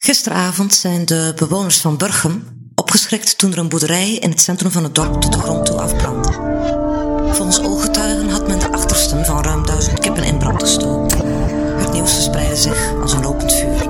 Gisteravond zijn de bewoners van Burgum opgeschrikt toen er een boerderij in het centrum van het dorp tot de grond toe afbrandde. Volgens ooggetuigen had men de achtersten van ruim 1000 kippen in brand gestoken. Het nieuws verspreidde zich als een lopend vuur.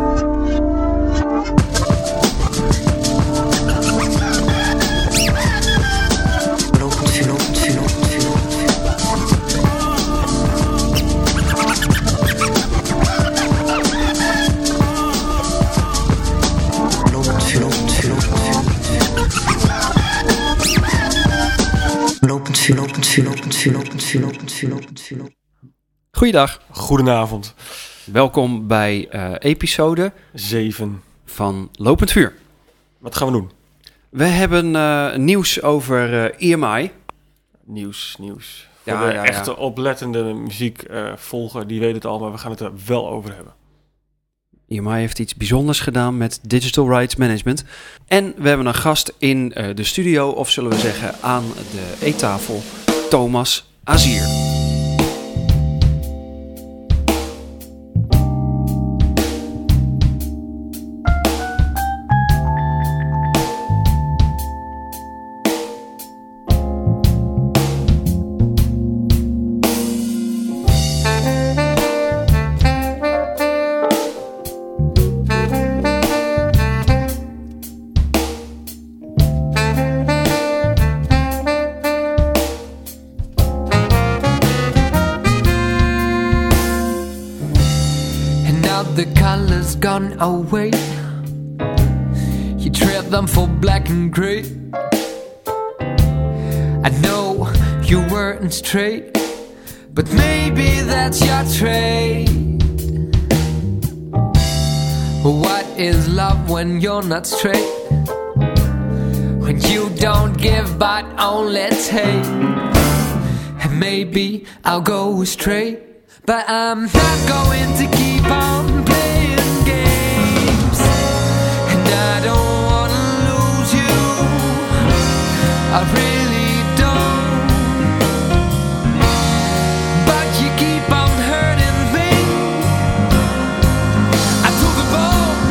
Goeiedag. Goedenavond. Welkom bij episode 7 van Lopend Vuur. Wat gaan we doen? We hebben nieuws over EMI. Nieuws. Ja, Voor de ja. echte oplettende muziekvolger, die weet het al, maar we gaan het er wel over hebben. EMI heeft iets bijzonders gedaan met Digital Rights Management. En we hebben een gast in de studio, of zullen we zeggen aan de eettafel, Thomas Azier. The colors gone away. You trade them for black and grey. I know you weren't straight, but maybe that's your trade. What is love when you're not straight? When you don't give but only take. And maybe I'll go straight, but I'm not going to keep on playing games. And I don't wanna lose you, I really don't. But you keep on hurting me. I took a bone,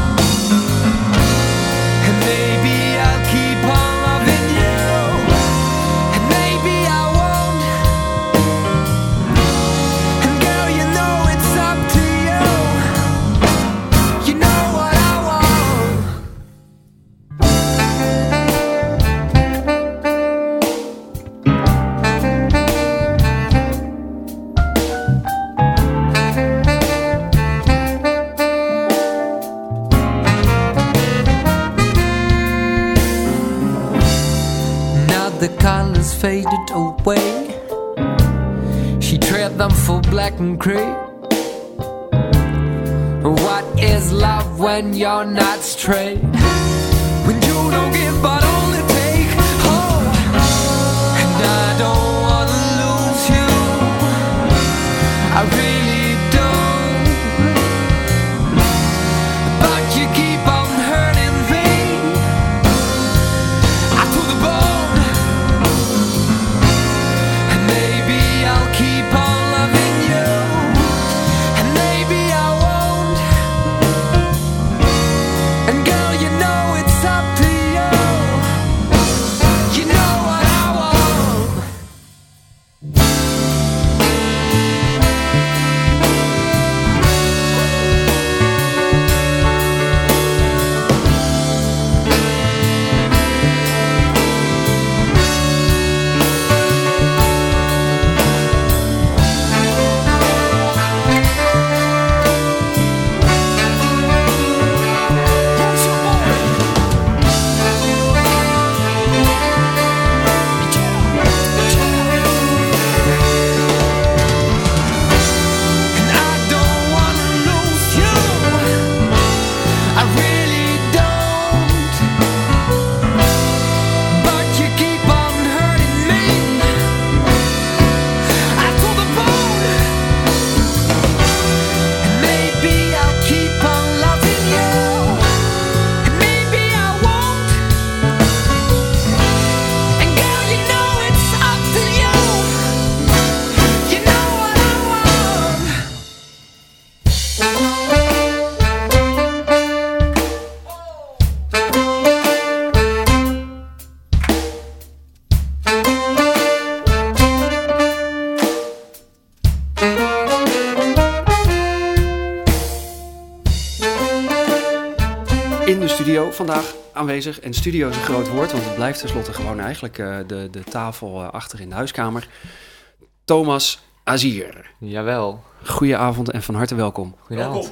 and maybe I'll keep on loving you, and maybe I won't. And girl, you know it's up to you. You know what I want. Now the colors faded away. She traded them for black and grey. What is love when you're not straight? When you don't give but only take. Oh, and I don't wanna lose you, I really don't. But you keep on hurting me. I took the bone, and maybe I'll keep on loving you, and maybe I won't. And girl, you know it's up to you. You know what I want. in de studio vandaag aanwezig. En studio is een groot woord, want het blijft tenslotte gewoon eigenlijk de tafel achter in de huiskamer. Thomas Azier. Jawel. Goedenavond en van harte welkom. Goedenavond.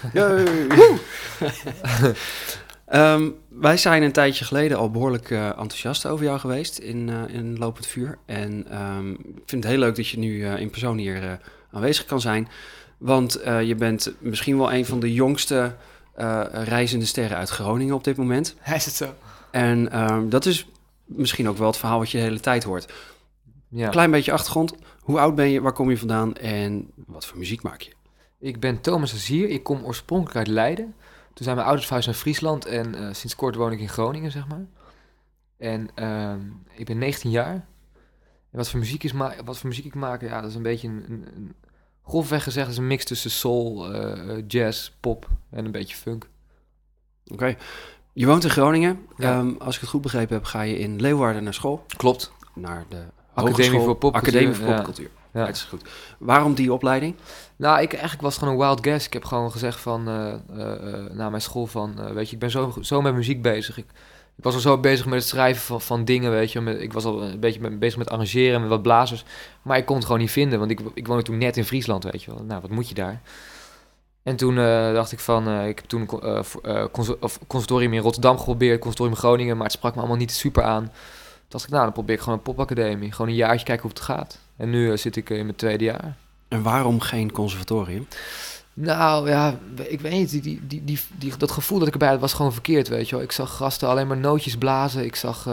Wij zijn een tijdje geleden al behoorlijk enthousiast over jou geweest in Lopend Vuur. En ik vind het heel leuk dat je nu in persoon hier aanwezig kan zijn. Want je bent misschien wel een van de jongste reizende sterren uit Groningen op dit moment. Is het zo? En dat is misschien ook wel het verhaal wat je de hele tijd hoort. Ja. Klein beetje achtergrond. Hoe oud ben je? Waar kom je vandaan? En wat voor muziek maak je? Ik ben Thomas Azier. Ik kom oorspronkelijk uit Leiden. Toen zijn mijn ouders verhuisd naar Friesland en sinds kort woon ik in Groningen, zeg maar. En ik ben 19 jaar. En wat voor muziek ik maak, ja, dat is een beetje een grofweg gezegd, is een mix tussen soul, jazz, pop en een beetje funk. Oké. Je woont in Groningen. Ja. Als ik het goed begrepen heb, ga je in Leeuwarden naar school. Klopt. Naar de Academie voor Popcultuur. Academie voor Popcultuur. Ja. Dat is goed. Waarom die opleiding? Nou, eigenlijk was het gewoon een wild guess. Ik heb gewoon gezegd van, na mijn school van, weet je, ik ben zo met muziek bezig. Ik was al zo bezig met het schrijven van dingen, weet je. Ik was al een beetje bezig met arrangeren, met wat blazers. Maar ik kon het gewoon niet vinden, want ik woonde toen net in Friesland, weet je wel. Nou, wat moet je daar? En toen dacht ik van, ik heb toen conservatorium in Rotterdam geprobeerd, conservatorium in Groningen, maar het sprak me allemaal niet super aan. Toen dacht ik, nou, dan probeer ik gewoon een popacademie. Gewoon een jaartje kijken hoe het gaat. En nu zit ik in mijn 2e jaar. En waarom geen conservatorium? Nou ja, ik weet niet, dat gevoel dat ik erbij had was gewoon verkeerd, weet je wel. Ik zag gasten alleen maar nootjes blazen. Ik zag,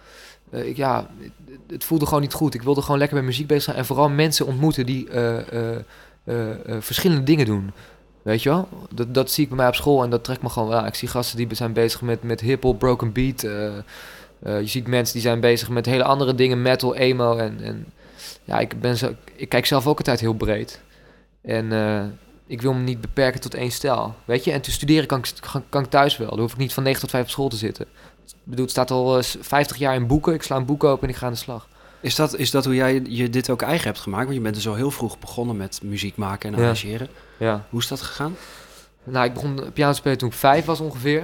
het voelde gewoon niet goed. Ik wilde gewoon lekker met muziek bezig zijn en vooral mensen ontmoeten die verschillende dingen doen. Weet je wel? Dat zie ik bij mij op school en dat trekt me gewoon wel aan. Ik zie gasten die zijn bezig met hiphop, broken beat. Je ziet mensen die zijn bezig met hele andere dingen, metal, emo en ja, ik kijk zelf ook altijd heel breed. En ik wil me niet beperken tot één stijl, weet je. En te studeren kan ik thuis wel. Dan hoef ik niet van 9 tot 5 op school te zitten. Ik bedoel, het staat al 50 jaar in boeken. Ik sla een boek open en ik ga aan de slag. Is dat hoe jij je dit ook eigen hebt gemaakt? Want je bent dus al heel vroeg begonnen met muziek maken en arrangeren. Ja. Hoe is dat gegaan? Nou, ik begon piano te spelen toen ik 5 was ongeveer.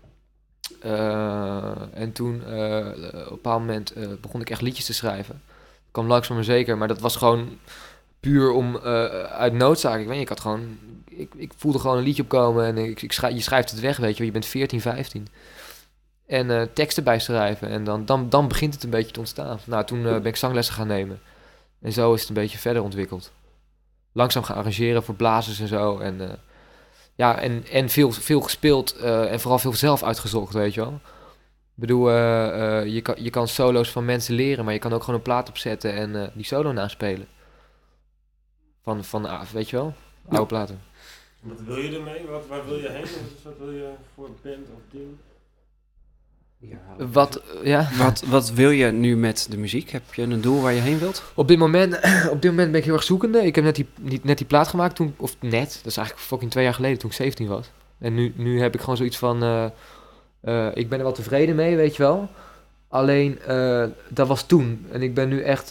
En toen op een bepaald moment begon ik echt liedjes te schrijven. Dat kwam langzaam maar zeker, maar dat was gewoon puur om uit noodzaak. Ik weet niet, ik voelde gewoon een liedje opkomen en je schrijft het weg, weet je wel. Je bent 14, 15. En teksten bijschrijven en dan begint het een beetje te ontstaan. Nou, toen ben ik zanglessen gaan nemen. En zo is het een beetje verder ontwikkeld. Langzaam gaan arrangeren voor blazers en zo. En veel gespeeld en vooral veel zelf uitgezocht, weet je wel. Ik bedoel, je kan solo's van mensen leren, maar je kan ook gewoon een plaat opzetten en die solo naspelen. Van weet je wel, oude platen. Wat wil je ermee? Waar wil je heen? Wat wil je voor een band of ding? Wat wil je nu met de muziek? Heb je een doel waar je heen wilt? Op dit moment ben ik heel erg zoekende. Ik heb net die plaat gemaakt toen, of net, dat is eigenlijk fucking 2 jaar geleden toen ik 17 was. En nu heb ik gewoon zoiets van, ik ben er wel tevreden mee, weet je wel. Alleen, dat was toen. En ik ben nu echt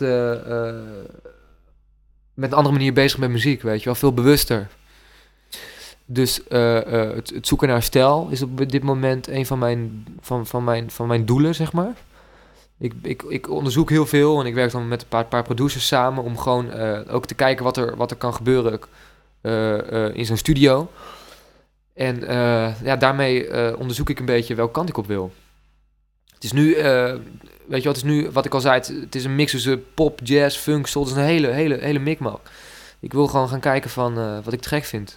met een andere manier bezig met muziek, weet je wel. Veel bewuster. Dus het zoeken naar stijl is op dit moment een van mijn doelen, zeg maar. Ik onderzoek heel veel en ik werk dan met een paar producers samen om gewoon ook te kijken wat er kan gebeuren in zo'n studio. En daarmee onderzoek ik een beetje welke kant ik op wil. Het is nu, weet je wat, het is nu, wat ik al zei, het is een mix tussen pop, jazz, funk, soul. Het is een hele mikmak. Ik wil gewoon gaan kijken van wat ik te gek vind.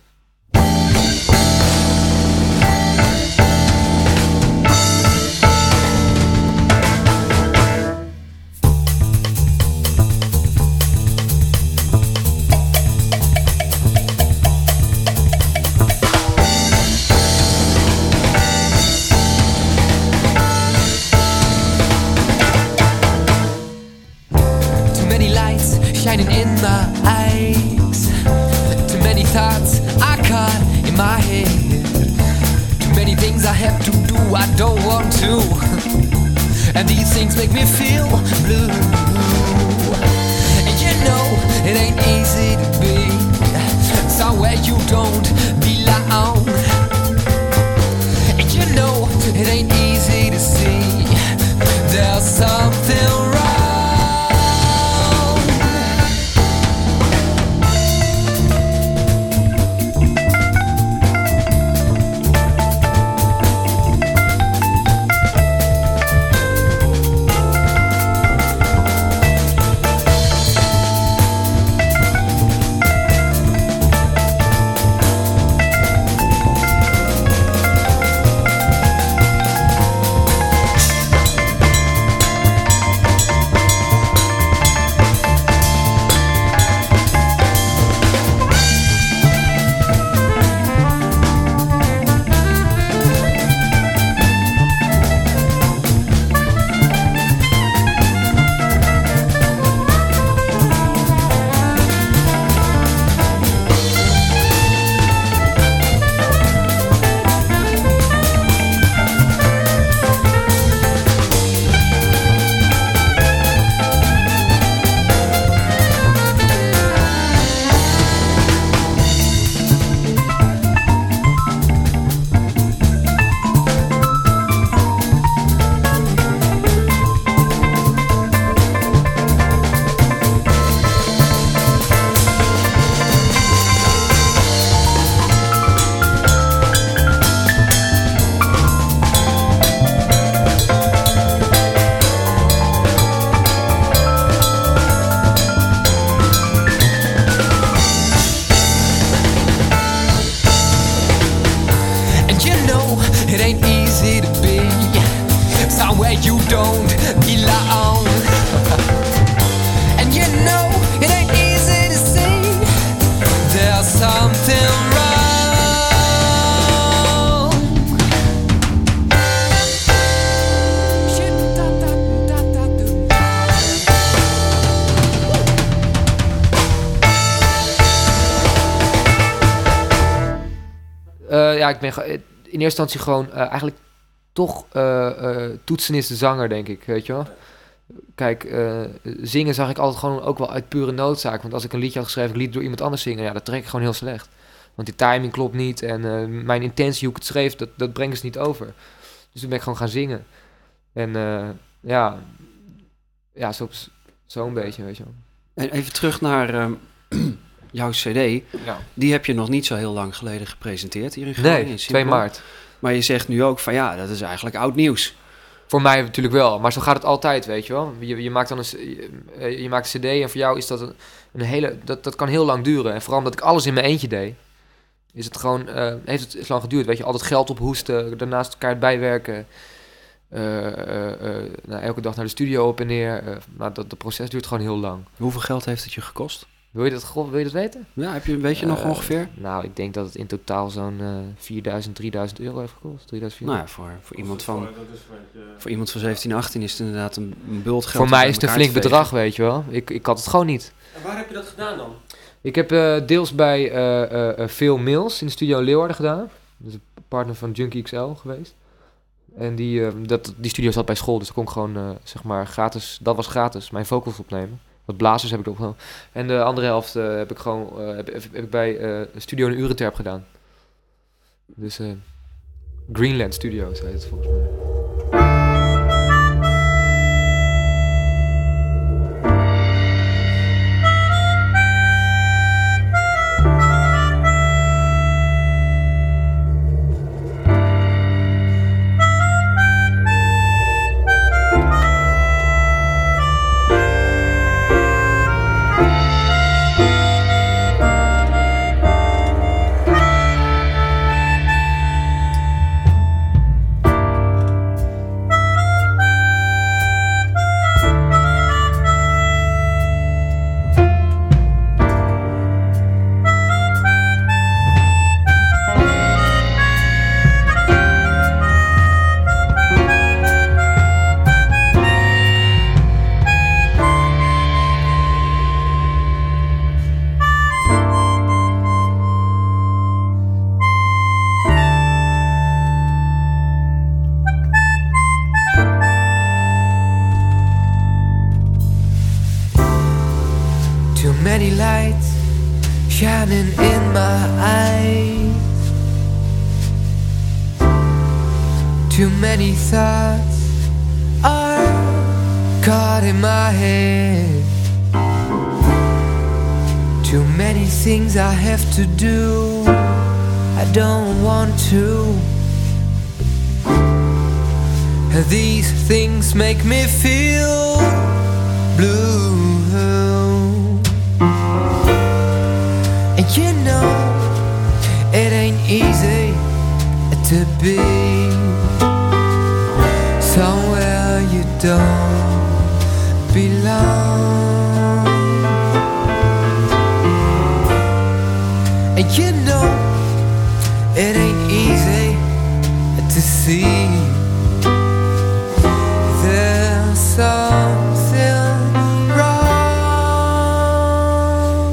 Shining in my eyes. Too many thoughts I caught in my head. Too many things I have to do I don't want to. And these things make me feel blue. And you know it ain't easy to be somewhere you don't belong. And you know it ain't easy to be somewhere you don't belong. And you know it ain't easy to see there's something wrong. Ja, ik ben in eerste instantie gewoon eigenlijk toch toetsen is de zanger, denk ik, weet je wel. Kijk, zingen zag ik altijd gewoon ook wel uit pure noodzaak. Want als ik een liedje had geschreven, ik liet door iemand anders zingen, ja, dat trek ik gewoon heel slecht. Want die timing klopt niet en mijn intentie, hoe ik het schreef, dat brengt ze niet over. Dus toen ben ik gewoon gaan zingen. En ja, zo een beetje, weet je wel. En even terug naar jouw cd. Ja. Die heb je nog niet zo heel lang geleden gepresenteerd hier in Groningen. Nee, 2 maart. Maar je zegt nu ook van ja, dat is eigenlijk oud nieuws. Voor mij natuurlijk wel, maar zo gaat het altijd, weet je wel. Je maakt dan je maakt een cd en voor jou is dat een hele... Dat kan heel lang duren. En vooral omdat ik alles in mijn eentje deed, is het gewoon... heeft het lang geduurd, weet je. Altijd geld ophoesten, daarnaast elkaar bijwerken. Elke dag naar de studio op en neer. Dat proces duurt gewoon heel lang. Hoeveel geld heeft het je gekost? Wil je dat weten? Ja, weet je nog ongeveer? Nou, ik denk dat het in totaal zo'n 4.000, 3.000 euro heeft gekost. 3.000, 4.000. Nou ja, voor iemand van 17, 18 is het inderdaad een bult geld. Voor mij is het een flink bedrag, weet je wel. Ik had het gewoon niet. En waar heb je dat gedaan dan? Ik heb deels bij Phil Mills in de studio Leeuwarden gedaan. Dat is een partner van Junkie XL geweest. En die studio zat bij school, dus daar kon ik gewoon zeg maar gratis, dat was gratis, mijn vocals opnemen. Wat blazers heb ik ook gewoon. En de andere helft heb ik gewoon heb ik bij Studio in Urenterp gedaan. Dus Greenland Studios heet het volgens mij. many lights shining in my eyes. Too many thoughts are caught in my head. Too many things I have to do, I don't want to. These things make me feel blue. And you know, it ain't easy to be somewhere you don't belong. And you know, it ain't easy to see there's something wrong.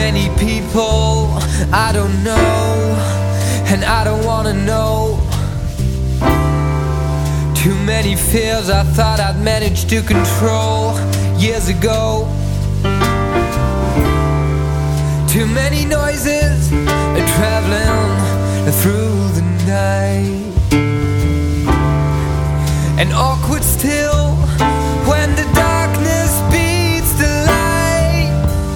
many people I don't know, and I don't wanna know. Too many fears I thought I'd managed to control years ago. Too many noises traveling through the night, and awkward still when the darkness beats the light.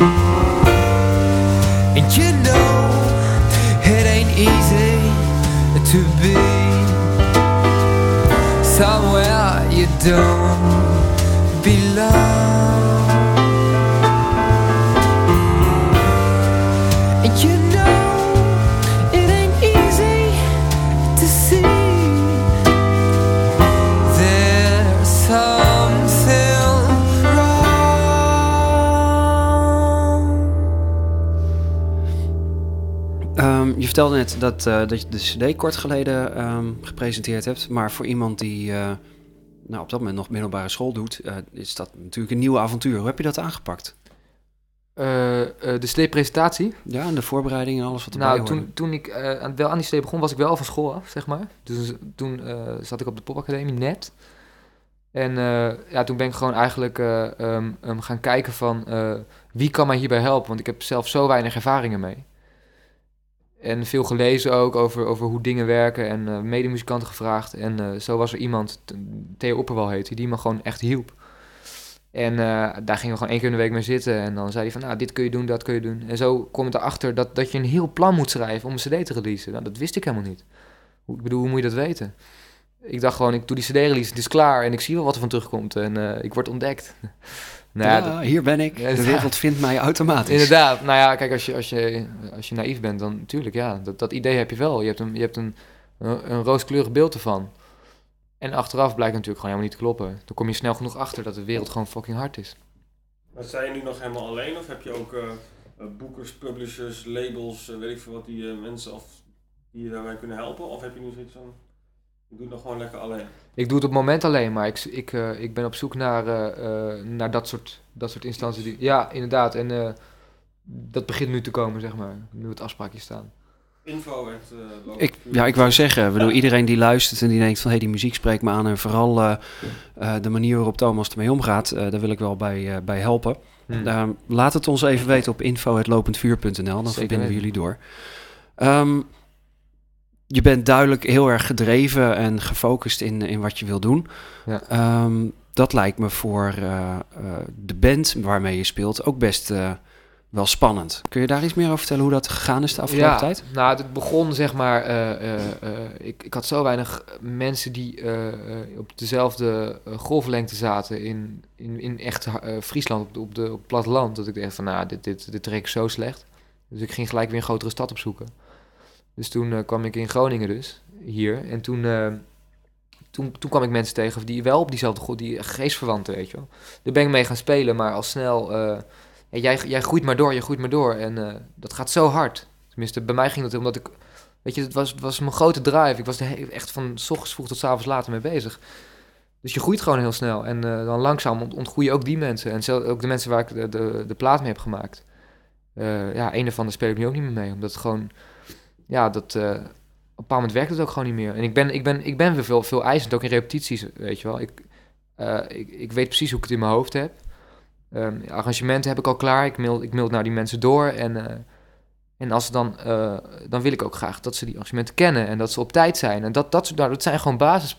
And you know it ain't easy to be somewhere you don't belong. And you know it ain't easy to see there's something wrong. Je vertelde net dat je de CD kort geleden gepresenteerd hebt. Maar voor iemand die op dat moment nog middelbare school doet, is dat natuurlijk een nieuw avontuur. Hoe heb je dat aangepakt? De CD-presentatie? Ja, en de voorbereiding en alles wat erbij hoorde. Toen ik wel aan die CD begon, was ik wel van school af, zeg maar. Dus toen zat ik op de popacademie net. En toen ben ik gewoon eigenlijk gaan kijken van wie kan mij hierbij helpen. Want ik heb zelf zo weinig ervaringen mee. En veel gelezen ook over hoe dingen werken en medemuzikanten gevraagd. En zo was er iemand, Theo Opperwal heette, die me gewoon echt hielp. En daar gingen we gewoon 1 keer in de week mee zitten. En dan zei hij van, dit kun je doen, dat kun je doen. En zo kom ik erachter dat je een heel plan moet schrijven om een cd te releasen. Nou, dat wist ik helemaal niet. Ik bedoel, hoe moet je dat weten? Ik dacht gewoon, ik doe die cd-release, het is klaar. En ik zie wel wat er van terugkomt. En ik word ontdekt. Hier ben ik. De wereld vindt mij automatisch. Inderdaad. Nou ja, kijk, als je naïef bent, dan natuurlijk, ja. Dat idee heb je wel. Je hebt een rooskleurig beeld ervan. En achteraf blijkt natuurlijk gewoon helemaal niet te kloppen. Dan kom je snel genoeg achter dat de wereld gewoon fucking hard is. Maar sta je nu nog helemaal alleen of heb je ook boekers, publishers, labels, weet ik veel wat, die mensen die je daarbij kunnen helpen? Of heb je nu zoiets van, ik doe het nog gewoon lekker alleen? Ik doe het op het moment alleen, maar ik ben op zoek naar dat soort instanties. Ja, inderdaad. En dat begint nu te komen, zeg maar. Nu het afspraakjes staan. Info ik wou zeggen, iedereen die luistert en die denkt van die muziek spreekt me aan en vooral de manier waarop Thomas ermee omgaat, daar wil ik wel bij helpen. Laat het ons even weten op info@lopendvuur.nl, dan verbinden we jullie door. Je bent duidelijk heel erg gedreven en gefocust in wat je wil doen. Ja. Dat lijkt me voor de band waarmee je speelt ook best wel spannend. Kun je daar iets meer over vertellen hoe dat gegaan is de afgelopen tijd? Nou, het begon zeg maar... Ik had zo weinig mensen die op dezelfde golflengte zaten in echt Friesland, op het platteland, dat ik dacht van, dit trek ik zo slecht. Dus ik ging gelijk weer een grotere stad opzoeken. Dus toen kwam ik in Groningen dus, hier. En toen kwam ik mensen tegen die wel op diezelfde golf, die geestverwanten, weet je wel. Daar ben ik mee gaan spelen, maar al snel... Jij groeit maar door. En dat gaat zo hard. Tenminste, bij mij ging dat omdat ik... Weet je, het was mijn grote drive. Ik was echt van 's ochtends vroeg tot 's avonds later mee bezig. Dus je groeit gewoon heel snel. En dan langzaam ontgroei je ook die mensen. En ook de mensen waar ik de plaat mee heb gemaakt. Een daarvan speel ik nu ook niet meer mee. Omdat het gewoon... Ja, op een bepaald moment werkt het ook gewoon niet meer. En ik ben weer veel eisend, ook in repetities, weet je wel. Ik weet precies hoe ik het in mijn hoofd heb. Arrangementen heb ik al klaar. Ik mail naar die mensen door. En als ze dan wil ik ook graag dat ze die arrangementen kennen. En dat ze op tijd zijn. En dat zijn gewoon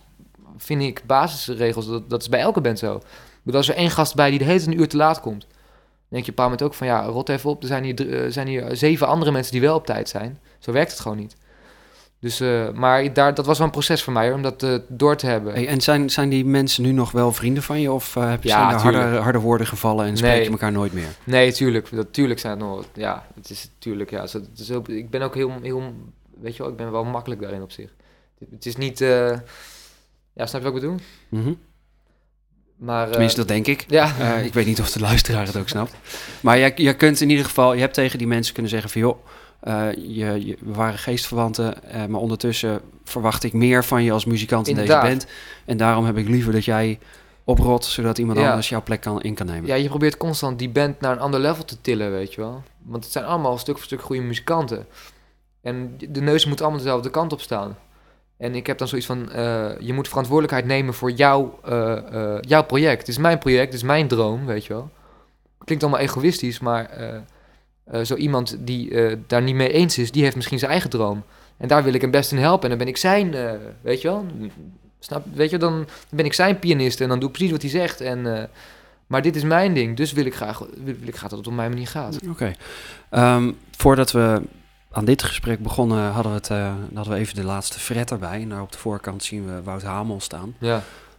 basisregels. Dat is bij elke band zo. Als er 1 gast bij die de hele tijd 1 uur te laat komt. Dan denk je op een bepaald moment ook van... rot even op. Er zijn hier 7 andere mensen die wel op tijd zijn. Zo werkt het gewoon niet. Dus, maar dat was wel een proces voor mij, om dat door te hebben. Hey, en zijn die mensen nu nog wel vrienden van je? Of zijn er harde woorden gevallen en spreken elkaar nooit meer? Nee, tuurlijk zijn het nog... Ja, het is tuurlijk, ja. Ik ben ook heel... Weet je wel, ik ben wel makkelijk daarin op zich. Het is niet... snap je wat ik bedoel? Mm-hmm. Maar, tenminste, dat denk ik. Ja. Ik weet niet of de luisteraar het ook snapt. Maar je kunt in ieder geval... Je hebt tegen die mensen kunnen zeggen van... joh, we waren geestverwanten, maar ondertussen verwacht ik meer van je als muzikant in deze band. En daarom heb ik liever dat jij oprot, zodat iemand anders jouw plek kan nemen. Ja, je probeert constant die band naar een ander level te tillen, weet je wel. Want het zijn allemaal stuk voor stuk goede muzikanten. En de neuzen moeten allemaal dezelfde kant op staan. En ik heb dan zoiets van, je moet verantwoordelijkheid nemen voor jouw project. Het is mijn project, het is mijn droom, weet je wel. Klinkt allemaal egoïstisch, maar zo iemand die daar niet mee eens is, die heeft misschien zijn eigen droom. En daar wil ik hem best in helpen. En dan ben ik zijn, weet je wel. Weet je, dan ben ik zijn pianist en dan doe ik precies wat hij zegt. Maar dit is mijn ding, dus wil ik graag dat het op mijn manier gaat. Oké. Voordat we aan dit gesprek begonnen, hadden we even de laatste fret erbij. En daar op de voorkant zien we Wout Hamel staan. Ja.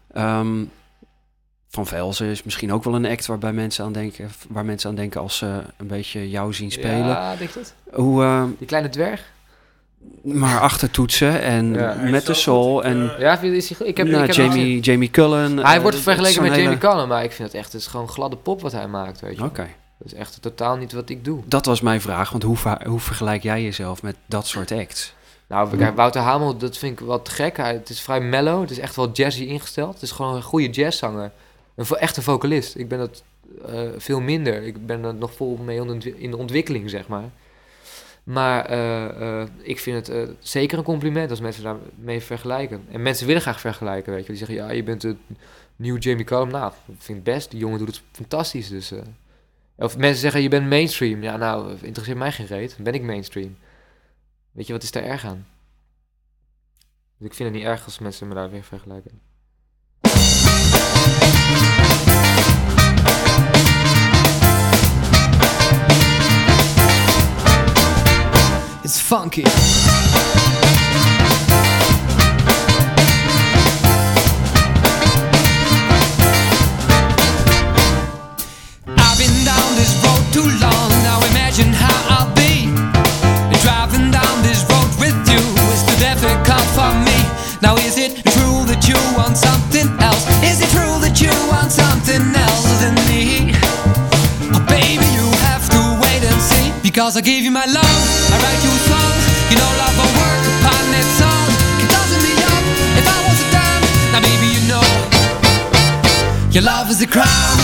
Van Velzen is misschien ook wel een act waar mensen aan denken als ze een beetje jou zien spelen. Ja, denk je dat? Die kleine dwerg? Maar achter toetsen en met de soul. Jamie Cullen. Hij wordt vergeleken met Jamie Cullen, maar ik vind het echt gewoon gladde pop wat hij maakt, weet je. Oké. Dat is echt totaal niet wat ik doe. Dat was mijn vraag, want hoe vergelijk jij jezelf met dat soort acts? Nou, kijk, Wouter Hamel, dat vind ik wat gek. Het is vrij mellow, het is echt wel jazzy ingesteld. Het is gewoon een goede jazzzanger. Echt een vocalist. Ik ben dat veel minder. Ik ben er nog vol mee in de ontwikkeling, zeg maar. Maar ik vind het zeker een compliment als mensen daarmee vergelijken. En mensen willen graag vergelijken, weet je. Die zeggen, ja, je bent de nieuwe Jamie Cullum. Nou, dat vind ik best. Die jongen doet het fantastisch, dus... Of mensen zeggen, je bent mainstream. Ja, nou, interesseert mij geen reet. Dan ben ik mainstream. Weet je, wat is daar erg aan? Dus ik vind het niet erg als mensen me daar weer vergelijken. It's funky. I've been down this road too long. Now imagine how I'll be driving down this road with you. It's too difficult for me. Now is it true that you want something else? Is it true that you want something else than me? Oh baby, you have to wait and see. Because I gave you my love, I write you a song. You know love will work upon that song. It doesn't me up if I was a dime. Now baby, you know your love is a crime.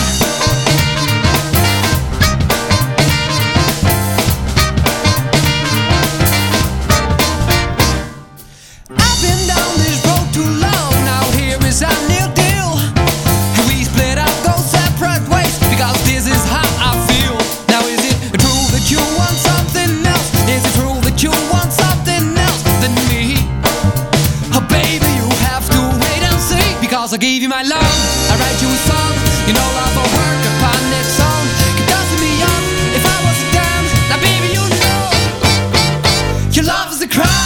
I've been down this road too long. Now here is our new deal. We split up, go separate ways. Because this is how I feel. Now is it true that you want something else? Is it true that you want something else than me? Oh baby, you have to wait and see. Because I gave you my love, I write you a song. You know love will work upon that song. It doesn't me up if I was a dime. Now baby, you know your love is a crime.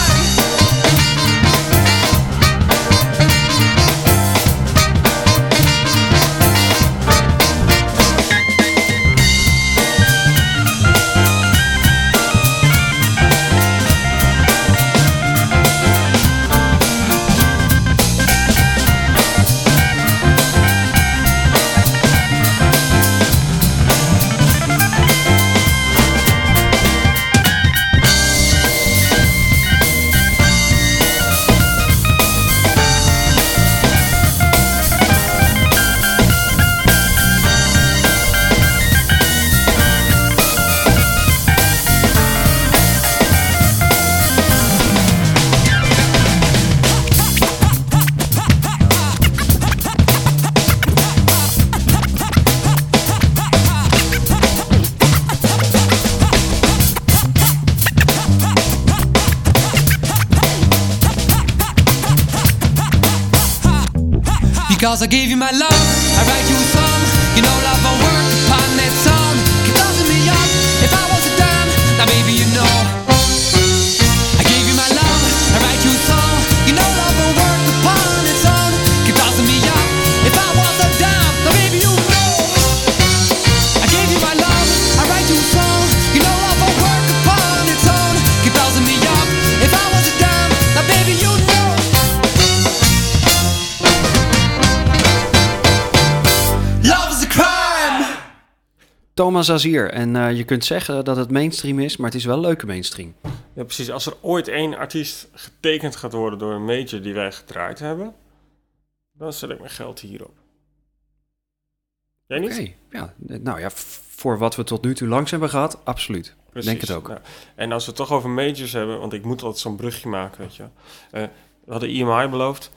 Because I gave you my love, I write you a song. You know love will work upon that song. It doesn't me up if I was a dime. Now baby, you know I gave you my love, I write you a song. You know love will work upon its own. It doesn't me up if I was a dime. Now baby, you know I gave you my love, I write you a song. You know love will work upon its own. It doesn't me up if I was a dime. Now baby, you know. Thomas Azier. En je kunt zeggen dat het mainstream is, maar het is wel leuke mainstream. Ja, precies. Als er ooit één artiest getekend gaat worden door een major die wij gedraaid hebben, dan zet ik mijn geld hierop. Jij niet? Oké. Ja, nou ja, voor wat we tot nu toe langs hebben gehad, absoluut. Precies. Denk het ook. Nou, en als we het toch over majors hebben, want ik moet altijd zo'n brugje maken, weet je. We hadden EMI beloofd.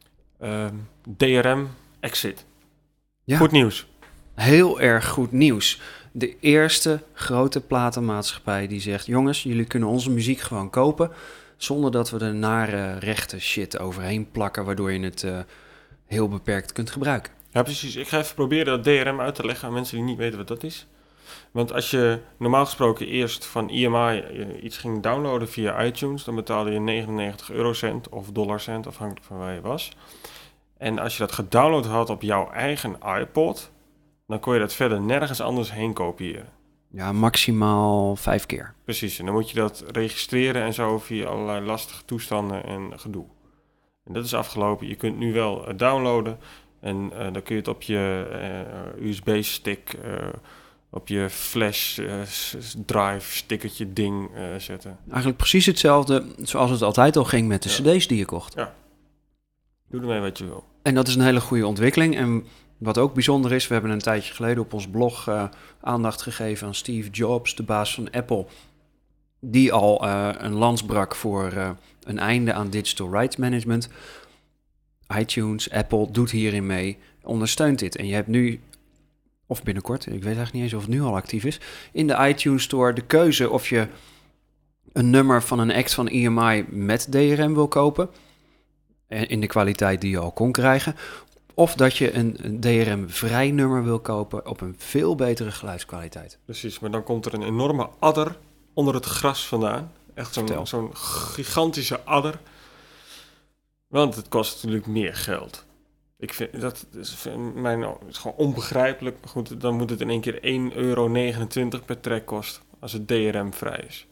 DRM, exit. Ja. Goed nieuws. Heel erg goed nieuws. De eerste grote platenmaatschappij die zegt... jongens, jullie kunnen onze muziek gewoon kopen... zonder dat we er nare rechten shit overheen plakken... waardoor je het heel beperkt kunt gebruiken. Ja, precies. Ik ga even proberen dat DRM uit te leggen aan mensen die niet weten wat dat is. Want als je normaal gesproken eerst van EMI iets ging downloaden via iTunes... dan betaalde je 99 eurocent of dollarcent, afhankelijk van waar je was. En als je dat gedownload had op jouw eigen iPod... dan kon je dat verder nergens anders heen kopiëren. Ja, maximaal 5 keer. Precies, en dan moet je dat registreren en zo via allerlei lastige toestanden en gedoe. En dat is afgelopen. Je kunt nu wel downloaden en dan kun je het op je USB-stick, op je flash drive stickertje ding zetten. Eigenlijk precies hetzelfde zoals het altijd al ging met de cd's die je kocht. Ja. Doe ermee wat je wil. En dat is een hele goede ontwikkeling. En wat ook bijzonder is, we hebben een tijdje geleden op ons blog aandacht gegeven aan Steve Jobs, de baas van Apple, die al een lans brak voor een einde aan digital rights management. iTunes, Apple doet hierin mee, ondersteunt dit. En je hebt nu, of binnenkort, ik weet eigenlijk niet eens of het nu al actief is, in de iTunes Store de keuze of je een nummer van een act van EMI met DRM wil kopen, in de kwaliteit die je al kon krijgen, of dat je een DRM-vrij nummer wil kopen op een veel betere geluidskwaliteit. Precies, maar dan komt er een enorme adder onder het gras vandaan. Echt zo'n gigantische adder. Want het kost natuurlijk meer geld. Ik vind dat is gewoon onbegrijpelijk. Maar goed, dan moet het in één keer €1,29 per track kosten als het DRM-vrij is.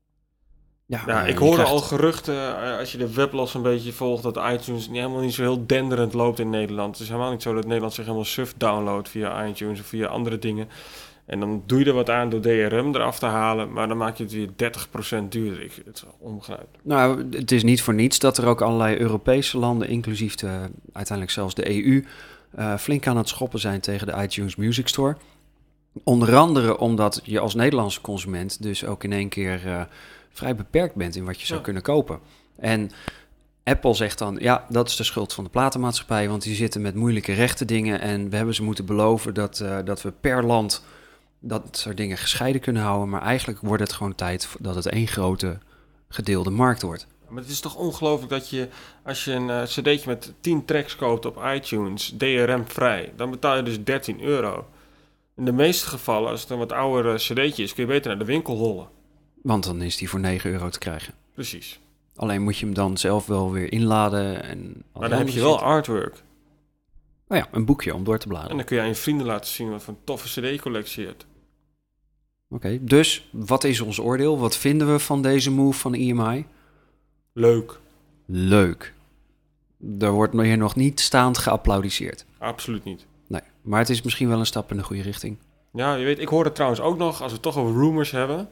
Ja, ik hoorde al geruchten, als je de weblogs een beetje volgt, dat iTunes helemaal niet zo heel denderend loopt in Nederland. Het is helemaal niet zo dat Nederland zich helemaal suf downloadt via iTunes of via andere dingen. En dan doe je er wat aan door DRM eraf te halen, maar dan maak je het weer 30% duurder. Het is onbegrijpelijk. Nou, het is niet voor niets dat er ook allerlei Europese landen, inclusief uiteindelijk zelfs de EU, flink aan het schoppen zijn tegen de iTunes Music Store. Onder andere omdat je als Nederlandse consument dus ook in één keer vrij beperkt bent in wat je zou kunnen kopen. En Apple zegt dan, ja, dat is de schuld van de platenmaatschappij, want die zitten met moeilijke rechten dingen en we hebben ze moeten beloven dat we per land dat soort dingen gescheiden kunnen houden, maar eigenlijk wordt het gewoon tijd dat het één grote gedeelde markt wordt. Maar het is toch ongelooflijk dat je, als je een cd'tje met 10 tracks koopt op iTunes, DRM-vrij, dan betaal je dus €13. In de meeste gevallen, als het een wat oudere cd'tje is, kun je beter naar de winkel hollen. Want dan is die voor €9 te krijgen. Precies. Alleen moet je hem dan zelf wel weer inladen. Maar dan heb je wel artwork. Oh ja, een boekje om door te bladeren. En dan kun je aan je vrienden laten zien wat voor een toffe cd-collectie je hebt. Oké, dus wat is ons oordeel? Wat vinden we van deze move van EMI? Leuk. Leuk. Er wordt hier nog niet staand geapplaudiseerd. Absoluut niet. Nee, maar het is misschien wel een stap in de goede richting. Ja, je weet, ik hoorde trouwens ook nog, als we het toch over rumors hebben,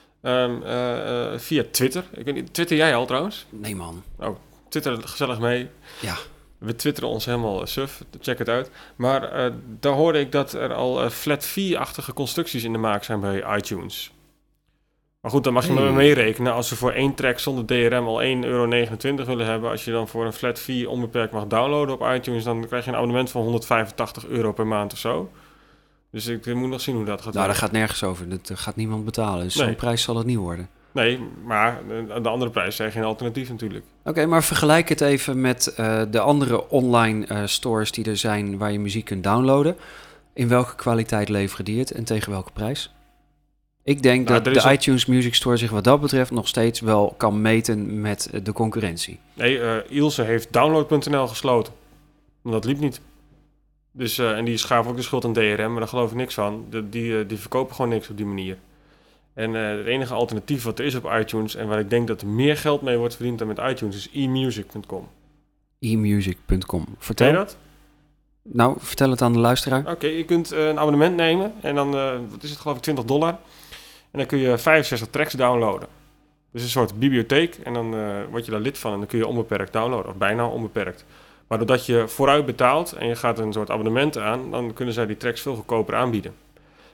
via Twitter. Ik weet niet, twitter jij al trouwens? Nee man. Oh, twitter gezellig mee. Ja. We twitteren ons helemaal suf, check het uit. Maar daar hoorde ik dat er al flat fee-achtige constructies in de maak zijn bij iTunes. Maar goed, dan mag je maar meerekenen. Als ze voor 1 track zonder DRM al €1,29 willen hebben, als je dan voor een flat fee onbeperkt mag downloaden op iTunes, dan krijg je een abonnement van €185 per maand of zo. Dus ik moet nog zien hoe dat gaat. Nou, dat gaat nergens over. Dat gaat niemand betalen. Dus zo'n prijs zal het niet worden. Nee, maar de andere prijs zijn geen alternatief natuurlijk. Oké, maar vergelijk het even met de andere online stores die er zijn waar je muziek kunt downloaden. In welke kwaliteit leveren die het en tegen welke prijs? Ik denk dat de iTunes Music Store zich wat dat betreft nog steeds wel kan meten met de concurrentie. Nee, Ilse heeft download.nl gesloten. Dat liep niet. Dus, en die schaven ook de schuld aan DRM, maar daar geloof ik niks van. Die verkopen gewoon niks op die manier. En het enige alternatief wat er is op iTunes en waar ik denk dat er meer geld mee wordt verdiend dan met iTunes is emusic.com. emusic.com. Vertel. Ken je dat? Nou, vertel het aan de luisteraar. Oké, je kunt een abonnement nemen en dan, wat is het geloof ik, $20. En dan kun je 65 tracks downloaden. Dus een soort bibliotheek en dan word je daar lid van en dan kun je onbeperkt downloaden, of bijna onbeperkt. Maar doordat je vooruit betaalt en je gaat een soort abonnement aan, dan kunnen zij die tracks veel goedkoper aanbieden.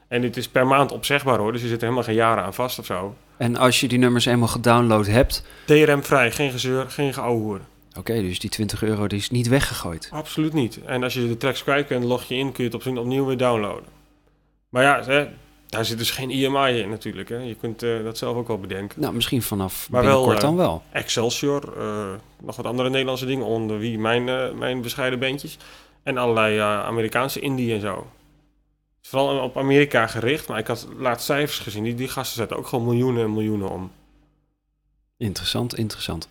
En dit is per maand opzegbaar hoor, dus je zit er helemaal geen jaren aan vast of zo. En als je die nummers eenmaal gedownload hebt... DRM-vrij, geen gezeur, geen geouwehoer. Oké, dus die €20 die is niet weggegooid. Absoluut niet. En als je de tracks kwijt kunt, log je in, kun je het opnieuw weer downloaden. Maar ja, daar zit dus geen EMI in natuurlijk. Hè. Je kunt dat zelf ook wel bedenken. Nou, misschien vanaf maar binnenkort dan wel. Excelsior, nog wat andere Nederlandse dingen, onder wie mijn bescheiden bandjes. En allerlei Amerikaanse indie en zo. Vooral op Amerika gericht, maar ik had laatst cijfers gezien. Die gasten zetten ook gewoon miljoenen en miljoenen om. Interessant.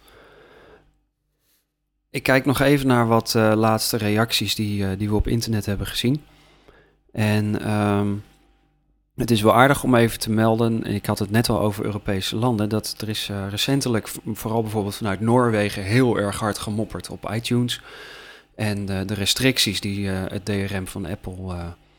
Ik kijk nog even naar wat laatste reacties die we op internet hebben gezien. En het is wel aardig om even te melden, ik had het net al over Europese landen, dat er is recentelijk, vooral bijvoorbeeld vanuit Noorwegen, heel erg hard gemopperd op iTunes. En de restricties die het DRM van Apple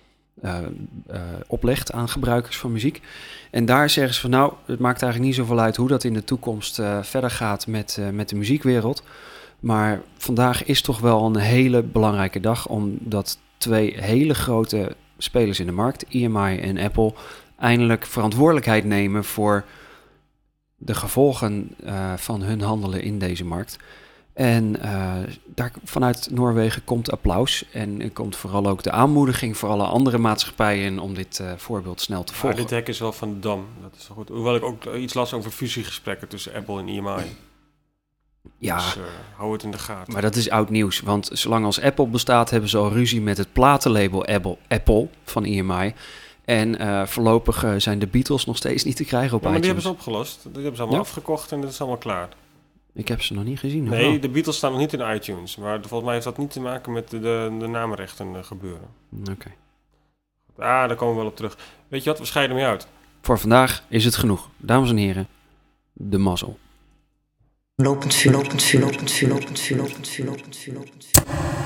oplegt aan gebruikers van muziek. En daar zeggen ze van nou, het maakt eigenlijk niet zoveel uit hoe dat in de toekomst verder gaat met de muziekwereld. Maar vandaag is toch wel een hele belangrijke dag, omdat 2 hele grote spelers in de markt, EMI en Apple, eindelijk verantwoordelijkheid nemen voor de gevolgen van hun handelen in deze markt. En daar vanuit Noorwegen komt applaus en er komt vooral ook de aanmoediging voor alle andere maatschappijen om dit voorbeeld snel te volgen. Maar dit hek is wel van de dam, dat is wel goed. Hoewel ik ook iets las over fusiegesprekken tussen Apple en EMI. Ja, dus hou het in de gaten. Maar dat is oud nieuws, want zolang als Apple bestaat hebben ze al ruzie met het platenlabel Apple van EMI. En voorlopig zijn de Beatles nog steeds niet te krijgen op maar iTunes. Die hebben ze opgelost. Die hebben ze allemaal afgekocht en dat is allemaal klaar. Ik heb ze nog niet gezien. Nee, de Beatles staan nog niet in iTunes. Maar volgens mij heeft dat niet te maken met de namenrechten gebeuren. Oké. Daar komen we wel op terug. Weet je wat, we scheiden mee uit. Voor vandaag is het genoeg. Dames en heren, de mazzel. Lopend vuur, lopend vuur, lopend vuur, lopend vuur, lopend vuur, lopend vuur, lopend vuur.